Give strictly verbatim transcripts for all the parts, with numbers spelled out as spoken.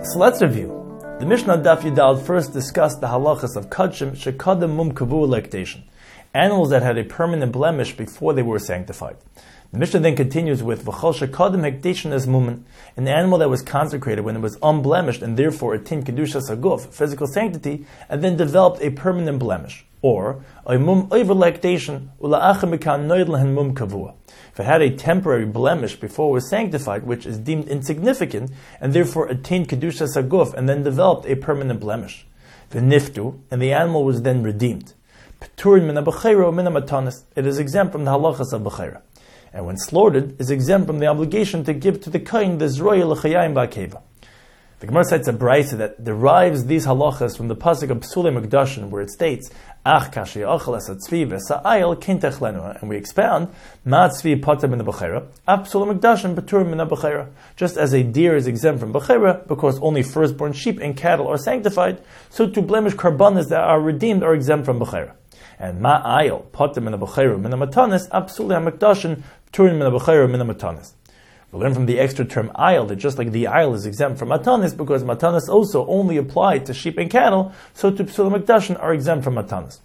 So let's review. The Mishnah Daf Yudal first discussed the halachas of kachim shekadem mum kavu lactation, animals that had a permanent blemish before they were sanctified. The Mishnah then continues with v'chol shekadem hektation as mumen, an animal that was consecrated when it was unblemished and therefore attained kedushas haguf, physical sanctity, and then developed a permanent blemish, or a mum over lactation ula'achem mekan noid lehen mum kavua. If it had a temporary blemish before it was sanctified, which is deemed insignificant, and therefore attained kedushas haguf and then developed a permanent blemish, v'niftu, and the animal was then redeemed. Peturin min ha-b'chayra min ha-matanis, it is exempt from the halachas of b'chayra, and when slaughtered, is exempt from the obligation to give to the kain the zroya l'chayayim ba'keva. The Gemara cites a brayta that derives these halachas from the pasuk of Psulei Mikdashin, where it states, "Ach kashi achal es hatzvi v'sa'ayil kintech lenu," and we expound, "Ma tzvi pater min ha-b'chayra, af Psulei Mikdashin patur min ha-b'chayra." Just as a deer is exempt from b'chayra because only firstborn sheep and cattle are sanctified, so to blemish karbanas that are redeemed are exempt from b'chayra. And ma'ayil pater min ha-b'chayra min ha-matanis, af Psulei ha-mikdashin patur min ha-b'chayra min ha-matanis. We learn from the extra term ayil that just like the ayil is exempt from matanis, because matanis also only apply to sheep and cattle, so to psulei mikdashin are exempt from matanis.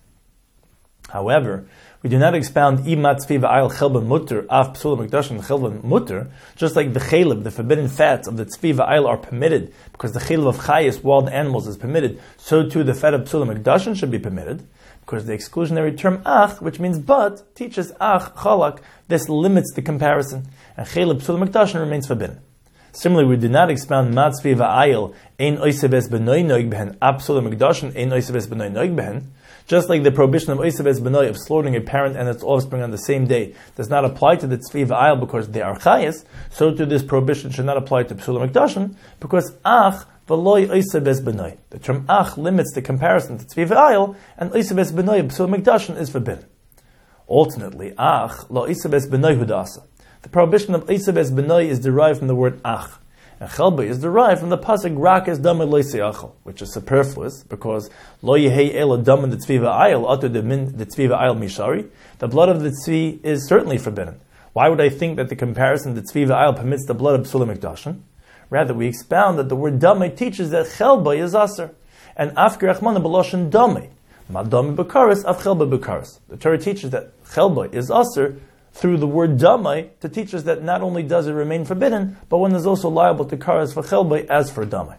However, we do not expound imat tzvi v'ayil chelban mutter af psulei mikdashin chelban mutter, just like the chelib, the forbidden fats of the tzvi v'ayil are permitted, because the chelib of chayis, wild animals, is permitted, so too the fat of psulei mikdashin should be permitted. Because the exclusionary term ach, which means but, teaches ach, chalak, this limits the comparison, and chelib psulei mikdashin remains forbidden. Similarly, we do not expound matzvi va'ayil ein oiseves b'noi noig behen, ab psulei mikdashin ein oiseves b'noi noig behen. Just like the prohibition of oiseves b'noi, of slaughtering a parent and its offspring on the same day, does not apply to the tzvi va'ayil because they are chayas, so too this prohibition should not apply to psulei mikdashin, because ach, the term ach limits the comparison to tzvi v'ayil, and oisebes b'noi psulei mikdashin is forbidden. Alternately, ach lo oisebes b'noi hudasa. The prohibition of oisebes b'noi is derived from the word ach, and chelba is derived from the pasuk rakes damid lo yisayachal, which is superfluous because lo yehei ela damid the tzvi v'ayil atu de min the tzvi v'ayil mishari. The blood of the tzvi is certainly forbidden. Why would I think that the comparison to tzvi v'ayil permits the blood of psulei mikdashin? Rather, we expound that the word damei teaches that chelba is aser, and afker achmana b'loshen damei, ma damei b'karis af chelba b'karis. The Torah teaches that chelba is aser through the word damei to teach us that not only does it remain forbidden, but one is also liable to karis for chelba as for damei.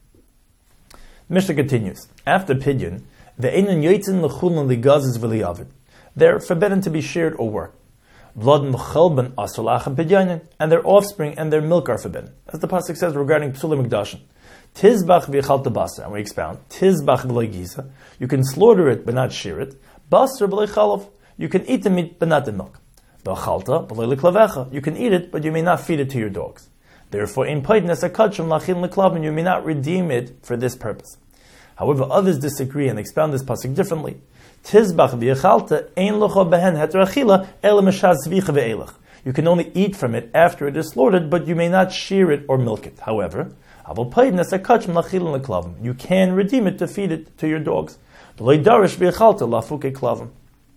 The Mishnah continues. After pidyon, the einon yotzin l'chulin ligazes v'liyavid. They're forbidden to be sheared or worked. V'lad m'chelben asur lachem pidyonin, and their offspring and their milk are forbidden, as the pasuk says regarding psulei mikdashin. Tizbach v'yichalta basar, and we expound tizbach v'lo giza. You can slaughter it but not shear it. Basar v'lo chalav, you can eat the meat but not the milk. V'chalta v'lo leklavecha, you can eat it but you may not feed it to your dogs. Therefore, in paidnes akachim lachin leklavin, you may not redeem it for this purpose. However, others disagree and expound this pasuk differently. Tizbach v'yichalta ein locha behen heter achila ele meshaz zvicha ve'elach. You can only eat from it after it is slaughtered, but you may not shear it or milk it. However, aval paidnes akachim lachin leklavin, you can redeem it to feed it to your dogs. V'lo darish v'yichalta lafuke klavim.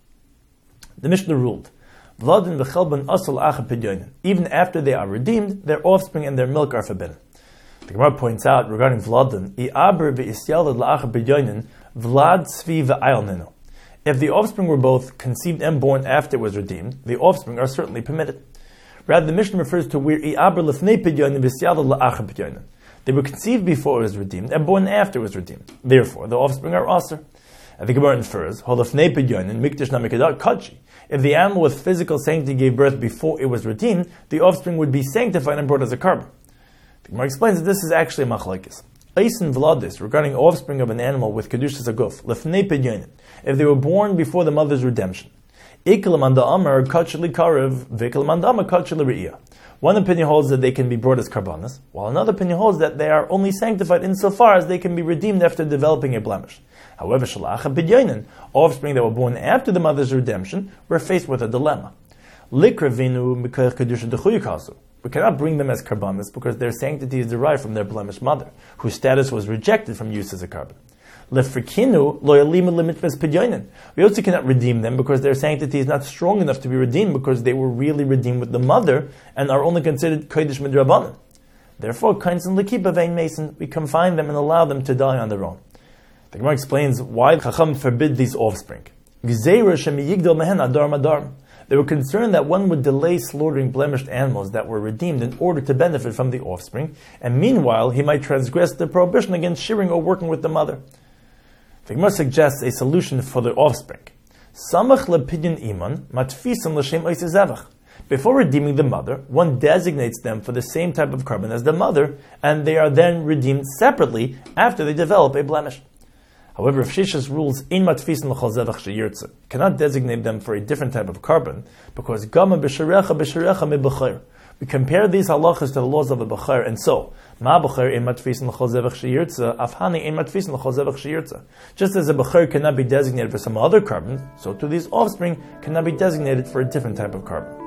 The Mishnah ruled, Vladin v'chelban asal acha pidyonin. Even after they are redeemed, their offspring and their milk are forbidden. The Gemara points out regarding Vladin, i'aber v'isyalad la'acha pidyonin, Vlad tzvi v'ayil nenu. If the offspring were both conceived and born after it was redeemed, the offspring are certainly permitted. Rather, the Mishnah refers to where i'aber lefnei pidyonin v'isyalad la'acha pidyonin. They were conceived before it was redeemed and born after it was redeemed. Therefore, the offspring are aser. And the Gemara infers, holafnei pidyonin mikdash namikadat kachi. If the animal with physical sanctity gave birth before it was redeemed, the offspring would be sanctified and brought as a carbon. The Gemara explains that this is actually a machlokes. Eisen vladis, regarding offspring of an animal with kedushas haguf, lefnei pidyonin, if they were born before the mother's redemption. Ikelam anda amar kachli karev, vikelam anda amar kachli re'iyah. One opinion holds that they can be brought as karbanas, while another opinion holds that they are only sanctified insofar as they can be redeemed after developing a blemish. However, shalacha pidyonin, offspring that were born after the mother's redemption, were faced with a dilemma. Likravinu mikach kedusha dechuyikasu. We cannot bring them as karbanas because their sanctity is derived from their blemished mother, whose status was rejected from use as a carbon. Lefrikinu loyalima limitmas pidyonin. We also cannot redeem them because their sanctity is not strong enough to be redeemed because they were really redeemed with the mother and are only considered kodesh midrabanan. Therefore, kains and lekipa vein mason, we confine them and allow them to die on their own. The Gemara explains why Chacham forbid these offspring. They were concerned that one would delay slaughtering blemished animals that were redeemed in order to benefit from the offspring, and meanwhile he might transgress the prohibition against shearing or working with the mother. The Gemara suggests a solution for the offspring. Before redeeming the mother, one designates them for the same type of carbon as the mother, and they are then redeemed separately after they develop a blemish. However, if Shishas rules in matfisin l'chol zevach sheyirtze cannot designate them for a different type of carbon, because gama b'sharecha b'sharecha mi-b'chair. We compare these halachas to the laws of a b'chair, and so ma b'chair in matfisin l'chol zevach sheyirtze, afhani in matfisin l'chol zevach sheyirtze. Just as a b'chair cannot be designated for some other carbon, so too these offspring cannot be designated for a different type of carbon.